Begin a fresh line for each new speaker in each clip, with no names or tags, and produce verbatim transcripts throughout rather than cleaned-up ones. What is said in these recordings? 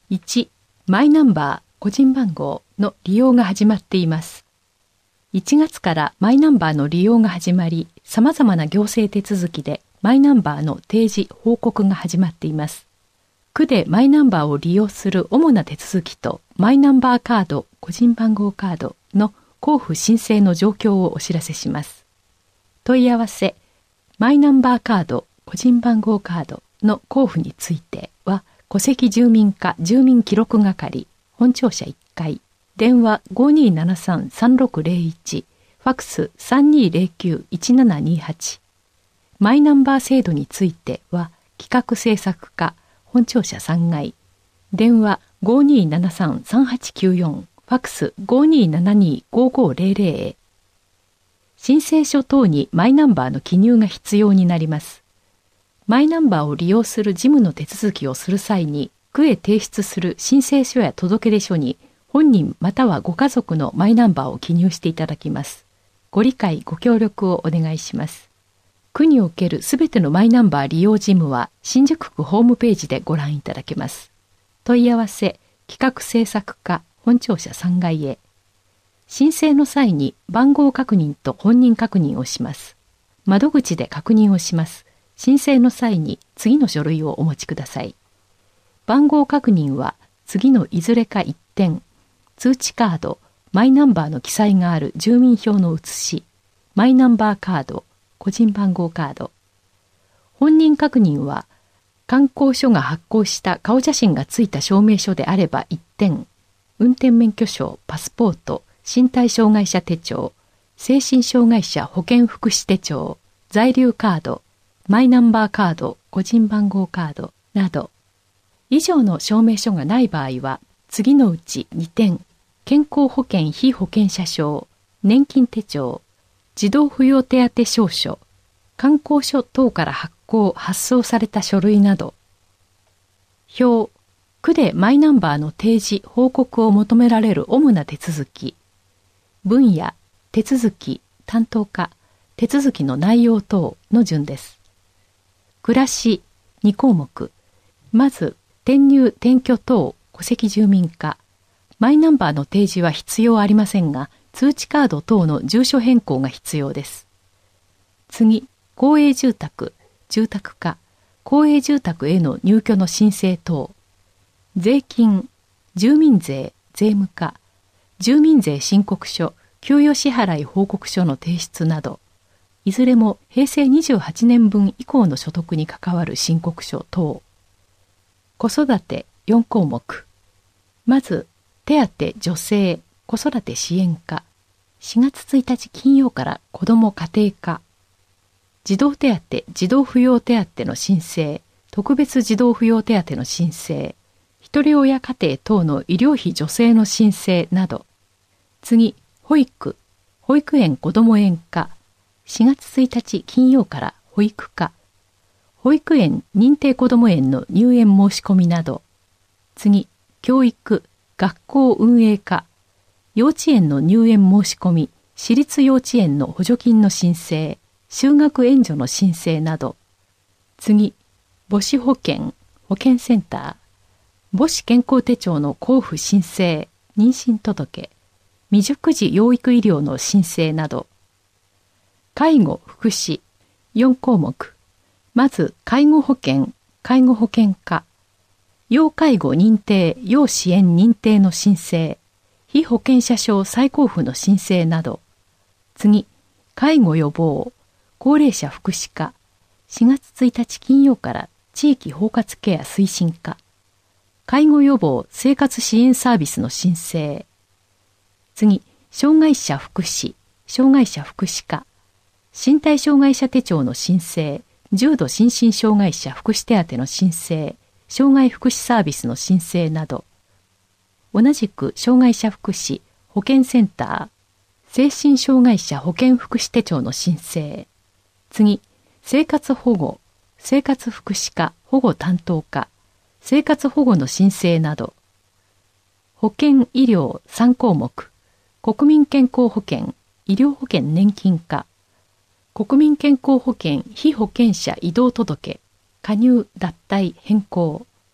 いち、マイナンバー個人番号の利用が始まっています。いちがつからマイナンバーの利用が始まり、様々な行政手続きでマイナンバーの提示・報告が始まっています。区でマイナンバーを利用する主な手続きとマイナンバーカード・個人番号カードの交付申請の状況をお知らせします。問い合わせ、マイナンバーカード・個人番号カードの交付については、戸籍住民課住民記録係、本庁舎いっかい、電話 ごにーななさんさんろくゼロいち、ファックス さんにーゼロきゅういちななにはち。マイナンバー制度については、企画制作課、本庁舎さんがい、電話 ごにーななさんさんはちきゅうよん、ファックス ごにーななにーごごゼロゼロ へ。申請書等にマイナンバーの記入が必要になります。マイナンバーを利用する事務の手続きをする際に、区へ提出する申請書や届出書に、本人またはご家族のマイナンバーを記入していただきます。ご理解ご協力をお願いします。区におけるすべてのマイナンバー利用事務は、新宿区ホームページでご覧いただけます。問い合わせ、企画制作課、本庁舎さんがいへ。申請の際に番号確認と本人確認をします。窓口で確認をします。申請の際に次の書類をお持ちください。番号確認は次のいずれかいってん、通知カード、マイナンバーの記載がある住民票の写し、マイナンバーカード、個人番号カード。本人確認は、観光所が発行した顔写真がついた証明書であればいってん、運転免許証、パスポート、身体障害者手帳、精神障害者保健福祉手帳、在留カード、マイナンバーカード、個人番号カードなど、以上の証明書がない場合は、次のうちにてん、健康保険被保険者証、年金手帳、児童扶養手当証書、観光所等から発行・発送された書類など、表、区でマイナンバーの提示・報告を求められる主な手続き、分野、手続き、担当課、手続きの内容等の順です。暮らし、にこうもく。まず、転入・転居等、戸籍住民課。マイナンバーの提示は必要ありませんが、通知カード等の住所変更が必要です。次、公営住宅、住宅課。公営住宅への入居の申請等。税金、住民税、税務課。住民税申告書、給与支払い報告書の提出など、いずれもへいせいにじゅうはちねんぶん以降の所得に関わる申告書等。子育てよんこうもく。まず、手当女性子育て支援課。しがつついたち金曜から子ども家庭課。児童手当、児童扶養手当の申請、特別児童扶養手当の申請、ひとり親家庭等の医療費助成の申請など。次、保育、保育園子ども園課。しがつついたち金曜から保育課。保育園認定こども園の入園申し込みなど。次、教育、学校運営課。幼稚園の入園申し込み、私立幼稚園の補助金の申請、就学援助の申請など。次、母子保健、保健センター。母子健康手帳の交付申請、妊娠届、未熟児養育医療の申請など。介護・福祉、よんこうもく。まず、介護保険、介護保険課。要介護認定、要支援認定の申請、被保険者証再交付の申請など。次、介護予防、高齢者福祉課。しがつついたち金曜から地域包括ケア推進課。介護予防生活支援サービスの申請。次、障害者福祉、障害者福祉課。身体障害者手帳の申請、重度心身障害者福祉手当の申請、障害福祉サービスの申請など。同じく障害者福祉、保健センター、精神障害者保健福祉手帳の申請。次、生活保護、生活福祉課、保護担当課、生活保護の申請など。保健医療さんこうもく、国民健康保険、医療保険年金課、国民健康保険被保険者移動届、加入脱退変更、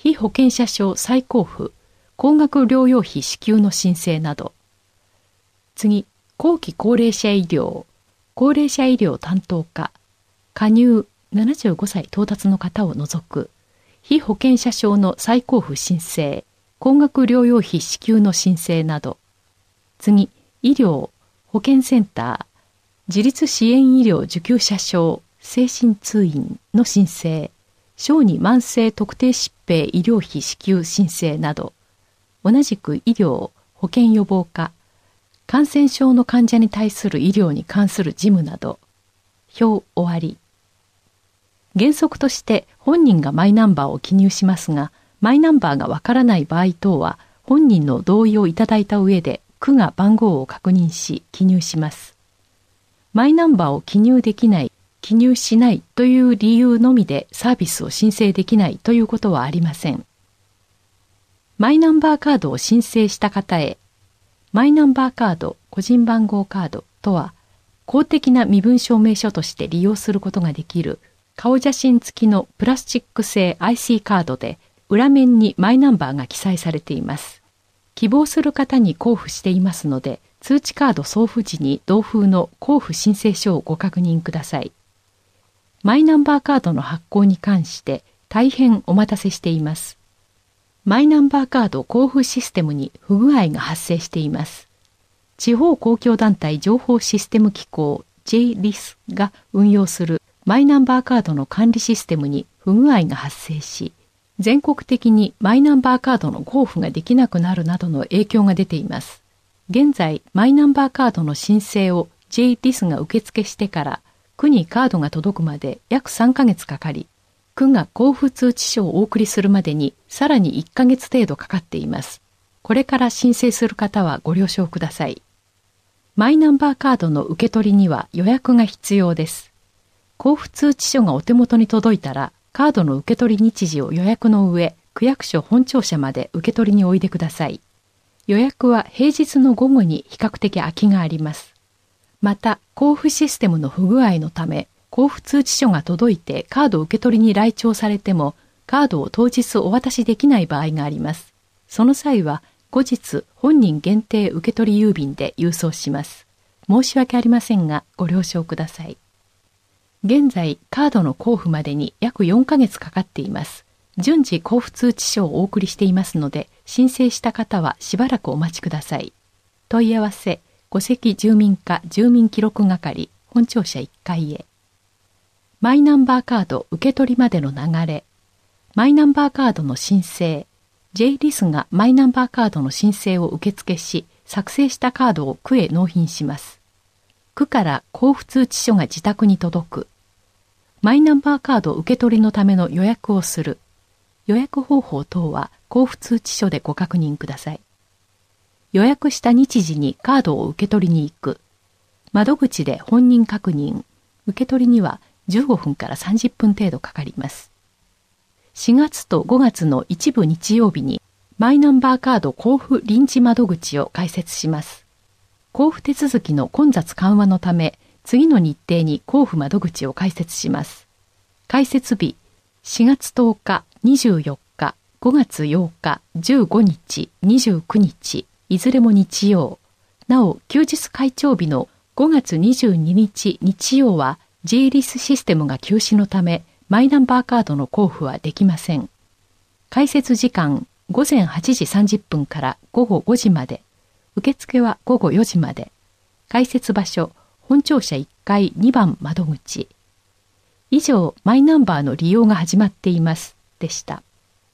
被保険者証再交付、高額療養費支給の申請など。次、後期高齢者医療、高齢者医療担当課、加入ななじゅうごさい到達の方を除く、被保険者証の再交付申請、高額療養費支給の申請など。次、医療、保健センター、自立支援医療受給者証、精神通院の申請、小児慢性特定疾病医療費支給申請など、同じく医療、保健予防課、感染症の患者に対する医療に関する事務など。表終わり。原則として本人がマイナンバーを記入しますが、マイナンバーがわからない場合等は、本人の同意をいただいた上で、区が番号を確認し、記入します。マイナンバーを記入できない、記入しないという理由のみでサービスを申請できないということはありません。マイナンバーカードを申請した方へ、マイナンバーカード、個人番号カードとは、公的な身分証明書として利用することができる顔写真付きのプラスチック製 アイシー カードで、裏面にマイナンバーが記載されています。希望する方に交付していますので、通知カード送付時に同封の交付申請書をご確認ください。マイナンバーカードの発行に関して大変お待たせしています。マイナンバーカード交付システムに不具合が発生しています。地方公共団体情報システム機構 ジェイリス が運用するマイナンバーカードの管理システムに不具合が発生し、全国的にマイナンバーカードの交付ができなくなるなどの影響が出ています。現在、マイナンバーカードの申請を ジェイリス が受付してから、区にカードが届くまで約さんかげつかかり、区が交付通知書をお送りするまでにさらにいっかげつ程度かかっています。これから申請する方はご了承ください。マイナンバーカードの受け取りには予約が必要です。交付通知書がお手元に届いたら、カードの受け取り日時を予約の上、区役所本庁舎まで受け取りにおいでください。予約は平日の午後に比較的空きがあります。また、交付システムの不具合のため、交付通知書が届いてカード受け取りに来庁されても、カードを当日お渡しできない場合があります。その際は、後日本人限定受け取り郵便で郵送します。申し訳ありませんが、ご了承ください。現在、カードの交付までに約よんかげつかかっています。順次交付通知書をお送りしていますので、申請した方はしばらくお待ちください。問い合わせ、戸籍住民課住民記録係、本庁舎いっかいへ。マイナンバーカード受け取りまでの流れ。マイナンバーカードの申請。ジェイリス がマイナンバーカードの申請を受付し、作成したカードを区へ納品します。区から交付通知書が自宅に届く。マイナンバーカード受け取りのための予約をする。予約方法等は交付通知書でご確認ください。予約した日時にカードを受け取りに行く。窓口で本人確認。受け取りにはじゅうごふんからさんじゅっぷん程度かかります。しがつとごがつの一部日曜日にマイナンバーカード交付臨時窓口を開設します。交付手続きの混雑緩和のため、次の日程に交付窓口を開設します。開設日、しがつとおか、にじゅうよっか、ごがつようか、じゅうごにち、にじゅうくにち、いずれも日曜。なお、休日開庁日のごがつにじゅうににち日曜は ジェイリス システムが休止のため、マイナンバーカードの交付はできません。開設時間、ごぜんはちじさんじゅっぷんからごごごじまで。受付はごごよじまで。開設場所、本庁舎いっかいにばん窓口。以上、マイナンバーの利用が始まっています。でした。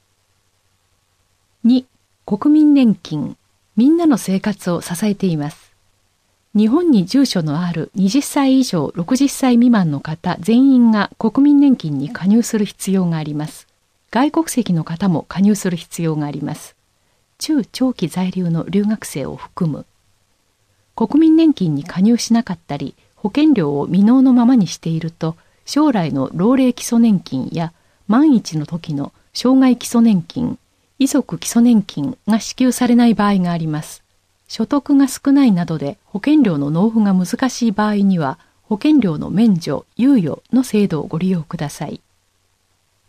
に、国民年金。みんなの生活を支えています。日本に住所のあるはたち以上ろくじゅっさい未満の方全員が国民年金に加入する必要があります。外国籍の方も加入する必要があります。中長期在留の留学生を含む。国民年金に加入しなかったり、保険料を未納のままにしていると、将来の老齢基礎年金や万一の時の障害基礎年金、遺族基礎年金が支給されない場合があります。所得が少ないなどで保険料の納付が難しい場合には、保険料の免除、猶予の制度をご利用ください。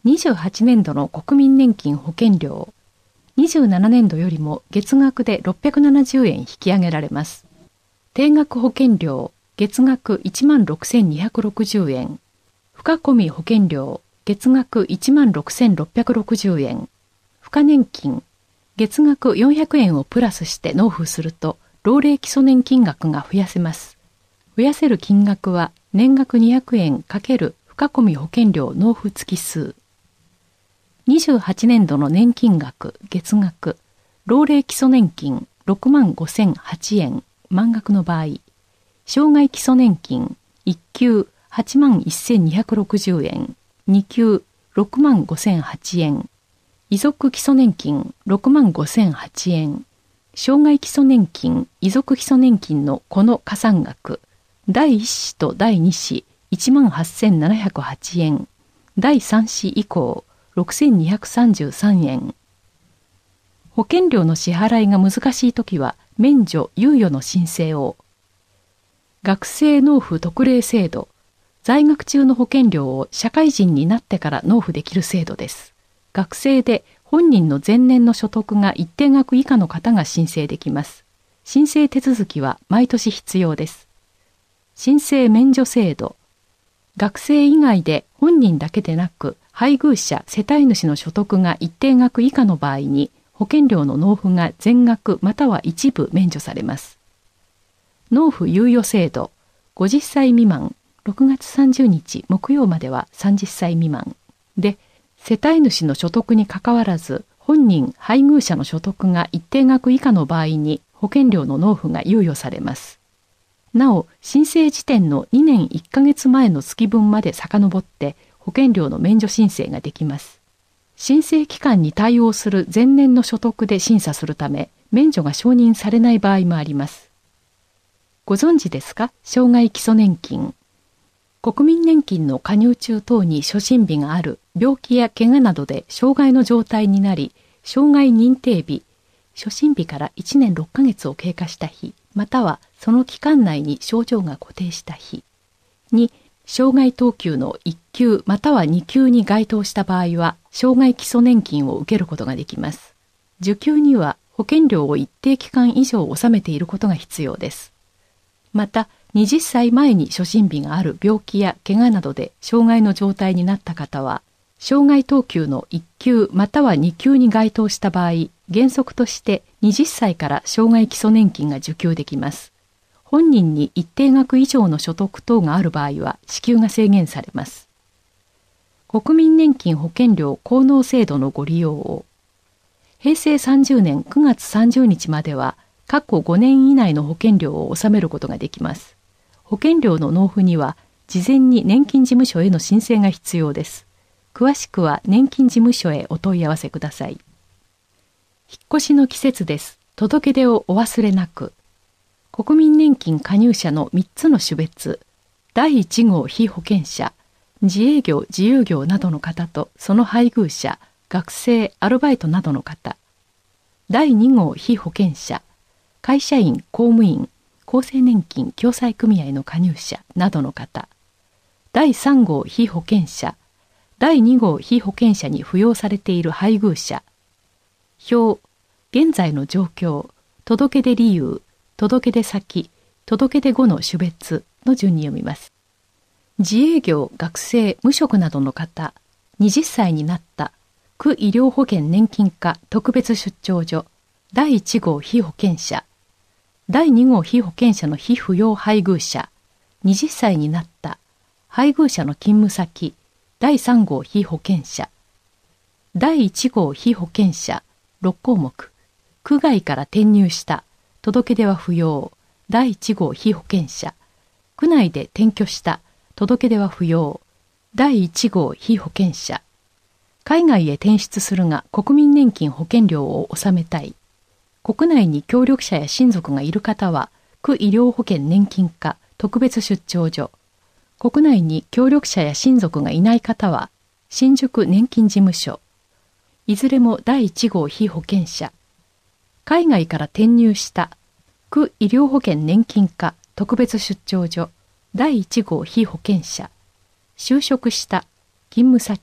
にじゅうはちねんどの国民年金保険料、にじゅうななねんどよりも月額でろっぴゃくななじゅうえん引き上げられます。定額保険料、月額 いちまんろくせんにひゃくろくじゅうえん。付加込み保険料、月額 いちまんろくせんろっぴゃくろくじゅうえん。付加年金、月額よんひゃくえんをプラスして納付すると、老齢基礎年金額が増やせます。増やせる金額は年額にひゃくえん×付加込み保険料納付月数。にじゅうはちねんどの年金額、月額、老齢基礎年金ろくまんごせんはちえん、満額の場合、障害基礎年金いっ級はちまんせんにひゃくろくじゅうえん、に級ろくまんごせんはちえん、遺族基礎年金ろくまんごせんはちえん、障害基礎年金、遺族基礎年金のこの加算額、だいいち子とだいに子いちまんはっせんななひゃくはちえん、だいさん子以降ろくせんにひゃくさんじゅうさんえん。保険料の支払いが難しいときは免除・猶予の申請を。学生納付特例制度、在学中の保険料を社会人になってから納付できる制度です。学生で本人の前年の所得が一定額以下の方が申請できます。申請手続きは毎年必要です。申請免除制度、学生以外で本人だけでなく配偶者・世帯主の所得が一定額以下の場合に保険料の納付が全額または一部免除されます。納付猶予制度、ごじゅっさい未満、ろくがつさんじゅうにち木曜まではさんじゅっさい未満で、世帯主の所得にかかわらず本人・配偶者の所得が一定額以下の場合に保険料の納付が猶予されます。なお、申請時点のにねんいっかげつまえの月分まで遡って保険料の免除申請ができます。申請期間に対応する前年の所得で審査するため、免除が承認されない場合もあります。ご存知ですか？障害基礎年金。国民年金の加入中等に初診日がある病気や怪我などで障害の状態になり、障害認定日、初診日からいちねんろっかげつを経過した日、またはその期間内に症状が固定した日に、障害等級のいっ級またはに級に該当した場合は、障害基礎年金を受けることができます。受給には保険料を一定期間以上納めていることが必要です。また、はたちまえに初診日がある病気や怪我などで障害の状態になった方は、障害等級のいっ級またはに級に該当した場合、原則としてはたちから障害基礎年金が受給できます。本人に一定額以上の所得等がある場合は支給が制限されます。国民年金保険料効納制度のご利用を。へいせいさんじゅうねんくがつさんじゅうにちまでは、過去ごねん以内の保険料を納めることができます。保険料の納付には、事前に年金事務所への申請が必要です。詳しくは年金事務所へお問い合わせください。引っ越しの季節です。届け出をお忘れなく。国民年金加入者のみっつの種別、だいいち号被保険者、自営業・自由業などの方とその配偶者、学生・アルバイトなどの方、だいに号被保険者、会社員・公務員、厚生年金共済組合の加入者などの方、だいさん号被保険者、だいに号被保険者に扶養されている配偶者、表、現在の状況、届け出理由、届け出先、届け出後の種別の順に読みます。自営業、学生、無職などの方、はたちになった、区医療保険年金課特別出張所、だいいち号被保険者、だいに号被保険者の被扶養配偶者、はたちになった、配偶者の勤務先、だいさん号被保険者、だいいち号被保険者、ろっ項目、区外から転入した、届け出は不要、だいいち号被保険者、区内で転居した、届け出は不要、だいいち号被保険者、海外へ転出するが国民年金保険料を納めたい、国内に協力者や親族がいる方は、区医療保険年金課特別出張所、国内に協力者や親族がいない方は、新宿年金事務所、いずれもだいいち号被保険者、海外から転入した区医療保険年金課特別出張所だいいち号被保険者、就職した勤務先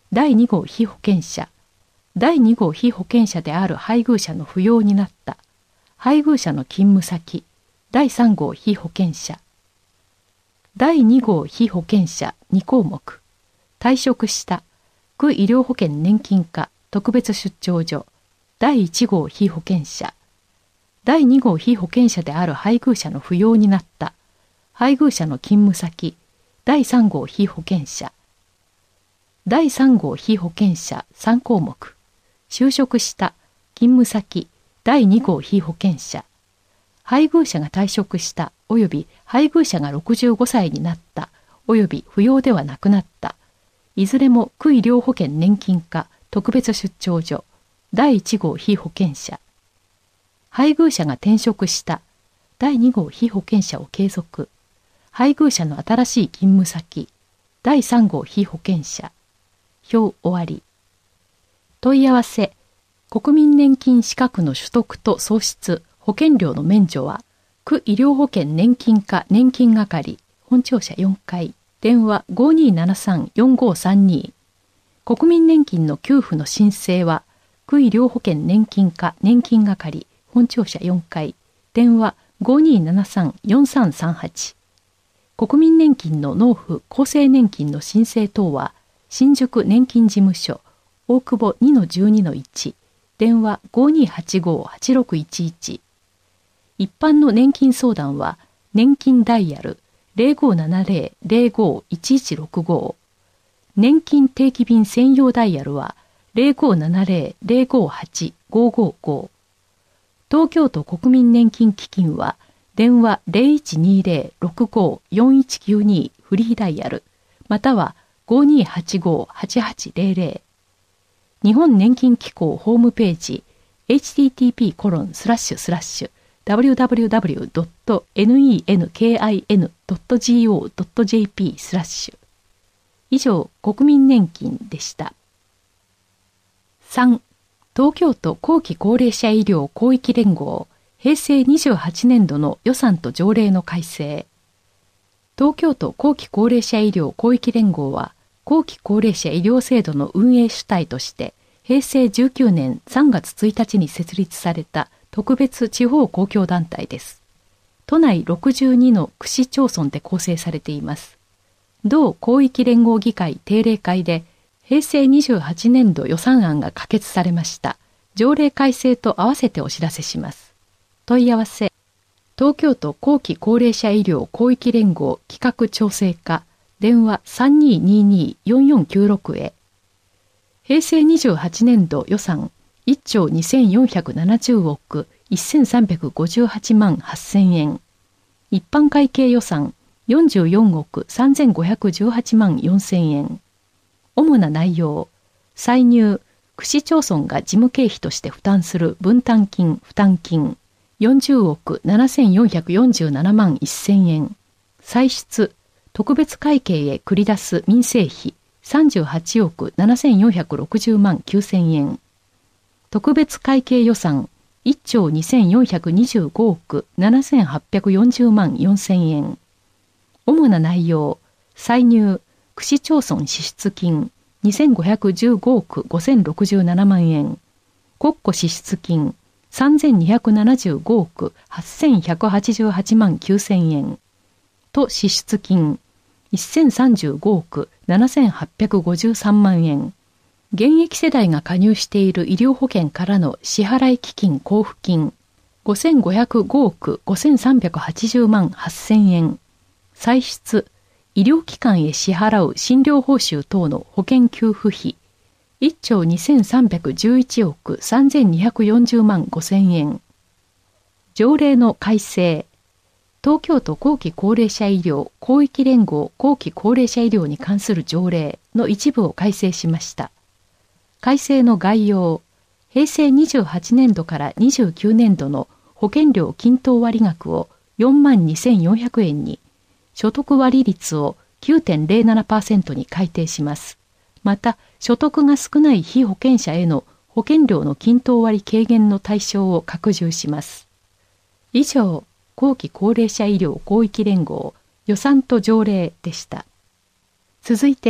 だいに号被保険者、だいに号被保険者である配偶者の扶養になった、配偶者の勤務先、だいさん号被保険者、だいに号被保険者に項目、退職した、区医療保険年金課特別出張所、だいいち号被保険者、だいに号被保険者である配偶者の扶養になった、配偶者の勤務先、だいさん号被保険者、だいさん号被保険者さん項目、就職した、勤務先、だいに号被保険者、配偶者が退職した及び配偶者がろくじゅうごさいになった及び扶養ではなくなった、いずれも区医療保険年金課特別出張所、だいいち号被保険者、配偶者が転職した、だいに号被保険者を継続、配偶者の新しい勤務先、だいさん号被保険者。表終わり。問い合わせ。国民年金資格の取得と創出、保険料の免除は、区医療保険年金課年金係、本庁舎よんかい、電話 ごにーななさんよんごさんに。国民年金の給付の申請は、区医療保険年金課年金係、本庁舎よんかい、電話 ごにーななさんよんさんさんはち。国民年金の納付厚生年金の申請等は、新宿年金事務所、大久保 にのじゅうにのいち、電話 ごにーはちごーはちろくいちいち。一般の年金相談は、年金ダイヤル ゼロごーななゼロ ゼロごーいちいちろくご。年金定期便専用ダイヤルは、ゼロごーななゼロ ゼロごーはち ごーごーご。東京都国民年金基金は、電話 ゼロいちにゼロ ろくごーよんいちきゅうに フリーダイヤル、または ごにーはちごーはちはちゼロゼロ。日本年金機構ホームページ エイチティーティーピーコロンスラッシュスラッシュダブリューダブリューダブリュードットネンキンドットジーオードットジェーピー スラッシュ。以上、国民年金でした。さん. 東京都後期高齢者医療広域連合平成にじゅうはちねんどの予算と条例の改正。東京都後期高齢者医療広域連合は、後期高齢者医療制度の運営主体として、平成じゅうきゅうねんさんがつついたちに設立された特別地方公共団体です。都内ろくじゅうにの区市町村で構成されています。同広域連合議会定例会で、平成にじゅうはちねんど予算案が可決されました。条例改正と合わせてお知らせします。問い合わせ。東京都後期高齢者医療広域連合企画調整課、電話 さんにーにーにーよんよんきゅうろく へ。平成にじゅうはちねんど予算いっちょうにせんよんひゃくななじゅうおくせんさんびゃくごじゅうはちまんはっせんえん。一般会計予算よんじゅうよんおくさんぜんごひゃくじゅうはちまんよんせんえん。主な内容。歳入、区市町村が事務経費として負担する分担金、負担金。よんじゅうおくななせんよんひゃくよんじゅうななまんせんえん。歳出、特別会計へ繰り出す民生費さんじゅうはちおくななせんよんひゃくろくじゅうまんきゅうせんえん。特別会計予算いっちょうにせんよんひゃくにじゅうごおくななせんはっぴゃくよんじゅうまんよんせんえん。主な内容、歳入、区市町村支出金にせんごひゃくじゅうごおくごせんろくじゅうななまんえん。国庫支出金さんぜんにひゃくななじゅうごおくはっせんひゃくはちじゅうはちまんきゅうせんえん。都支出金せんさんじゅうごおくななせんはっぴゃくごじゅうさんまんえん。現役世代が加入している医療保険からの支払い基金交付金ごせんごひゃくごおくごせんさんびゃくはちじゅうまんはっせんえん。歳出、医療機関へ支払う診療報酬等の保険給付費いっちょうにせんさんびゃくじゅういちおくさんぜんにひゃくよんじゅうまんごせんえん。条例の改正。東京都後期高齢者医療広域連合後期高齢者医療に関する条例の一部を改正しました。改正の概要。平成にじゅうはちねんどからにじゅうきゅうねんどの保険料均等割額をよんまんにせんよんひゃくえんに、所得割率を きゅうてんゼロななパーセント に改定します。また、所得が少ない被保険者への保険料の均等割軽減の対象を拡充します。以上、後期高齢者医療広域連合予算と条例でした。続いて、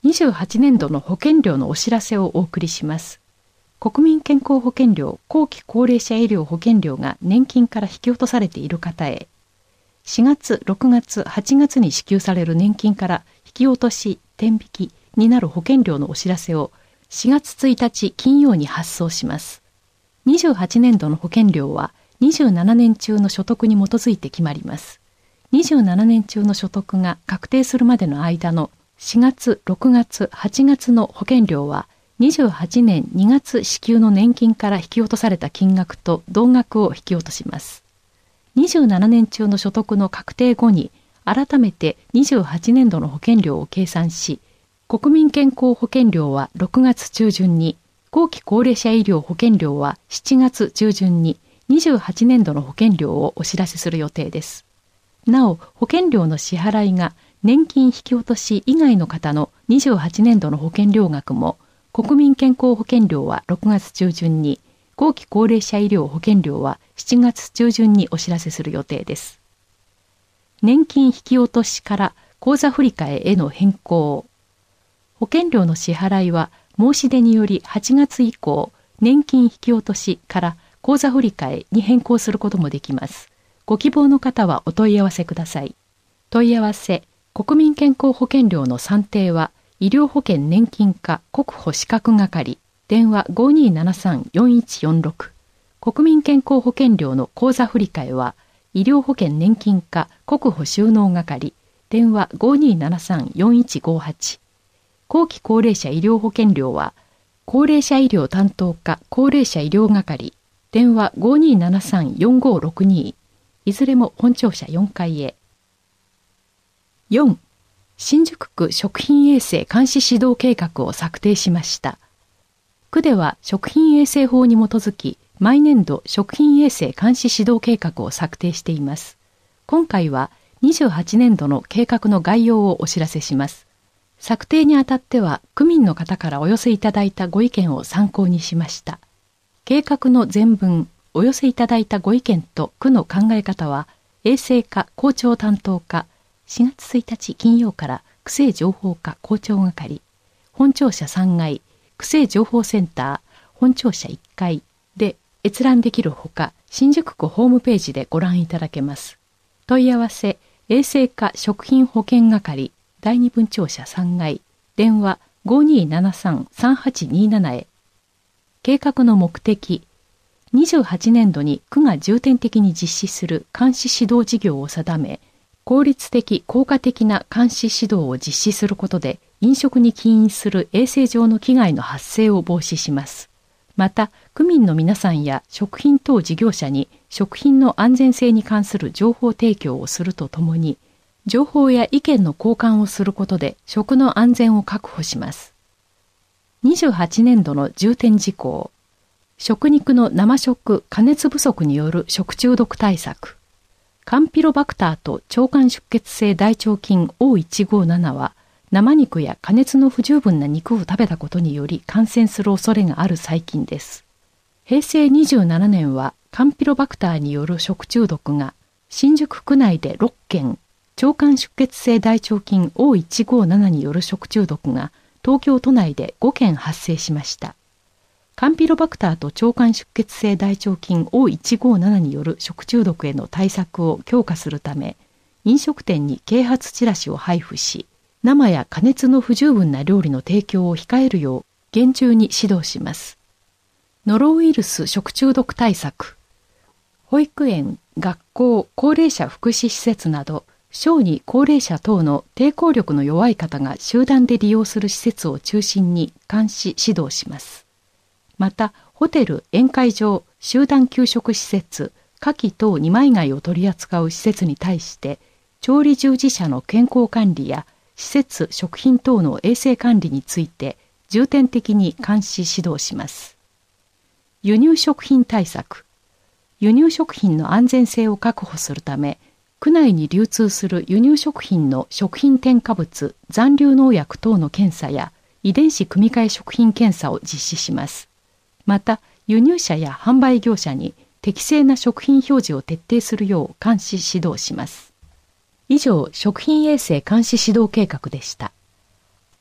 にじゅうはちねんどの保険料のお知らせをお送りします。国民健康保険料、後期高齢者医療保険料が年金から引き落とされている方へ、しがつ、ろくがつ、はちがつに支給される年金から引き落とし、天引きになる保険料のお知らせをしがつついたち金曜に発送します。にじゅうはちねんどの保険料はにじゅうななねん中の所得に基づいて決まります。にじゅうななねん中の所得が確定するまでの間のしがつ、ろくがつ、はちがつの保険料はにじゅうはちねんにがつ支給の年金から引き落とされた金額と同額を引き落とします。にじゅうななねん中の所得の確定後に改めてにじゅうはちねんどの保険料を計算し、国民健康保険料はろくがつ中旬に、後期高齢者医療保険料はしちがつ中旬ににじゅうはちねんどの保険料をお知らせする予定です。なお、保険料の支払いが年金引き落とし以外の方のにじゅうはちねんどの保険料額も、国民健康保険料はろくがつ中旬に、後期高齢者医療保険料はしちがつ中旬にお知らせする予定です。年金引き落としから口座振替への変更。保険料の支払いは申し出によりはちがつ以降、年金引き落としから口座振替に変更することもできます。ご希望の方はお問い合わせください。問い合わせ、国民健康保険料の算定は、医療保険年金課国保資格係、電話 ごーにーななさんよんいちよんろく。国民健康保険料の口座振替は、医療保険年金課国保収納係、電話 ごーにーななさんよんいちごはち。後期高齢者医療保険料は、高齢者医療担当課高齢者医療係、電話 ごーにーななさんよんごーろくに。いずれも本庁舎よんかいへ。よん. 新宿区食品衛生監視指導計画を策定しました。区では食品衛生法に基づき、毎年度食品衛生監視指導計画を策定しています。今回はにじゅうはちねんどの計画の概要をお知らせします。策定にあたっては、区民の方からお寄せいただいたご意見を参考にしました。計画の全文、お寄せいただいたご意見と区の考え方は、衛生課校長担当課、しがつついたち金曜から区政情報課校長係、本庁舎さんがい、区政情報センター、本庁舎いっかいで閲覧できるほか、新宿区ホームページでご覧いただけます。問い合わせ、衛生課食品保健係、第二分庁舎さんがい、電話 ごーにーななさんさんはちにーなな へ。計画の目的、にじゅうはちねんどに区が重点的に実施する監視指導事業を定め、効率的・効果的な監視指導を実施することで、飲食に起因する衛生上の危害の発生を防止します。また、区民の皆さんや食品等事業者に食品の安全性に関する情報提供をするとともに、情報や意見の交換をすることで食の安全を確保します。にじゅうはちねんどの重点事項。食肉の生食加熱不足による食中毒対策。カンピロバクターと腸管出血性大腸菌 オーいちごーなな は生肉や加熱の不十分な肉を食べたことにより感染する恐れがある細菌です。平成にじゅうななねんはカンピロバクターによる食中毒が新宿区内でろっけん、腸管出血性大腸菌 オーいちごーなな による食中毒が東京都内でごけん発生しました。カンピロバクターと腸管出血性大腸菌 オーいちごーなな による食中毒への対策を強化するため、飲食店に啓発チラシを配布し、生や加熱の不十分な料理の提供を控えるよう厳重に指導します。ノロウイルス食中毒対策。保育園、学校、高齢者福祉施設など、小児高齢者等の抵抗力の弱い方が集団で利用する施設を中心に監視指導します。また、ホテル、宴会場、集団給食施設、夏季等二枚貝を取り扱う施設に対して、調理従事者の健康管理や施設、食品等の衛生管理について重点的に監視指導します。輸入食品対策。輸入食品の安全性を確保するため、区内に流通する輸入食品の食品添加物、残留農薬等の検査や遺伝子組み換え食品検査を実施します。また、輸入者や販売業者に適正な食品表示を徹底するよう監視指導します。以上、食品衛生監視指導計画でした。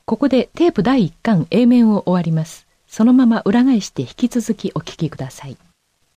ここでテープだいいっかん A 面を終わります。そのまま裏返して引き続きお聞きください。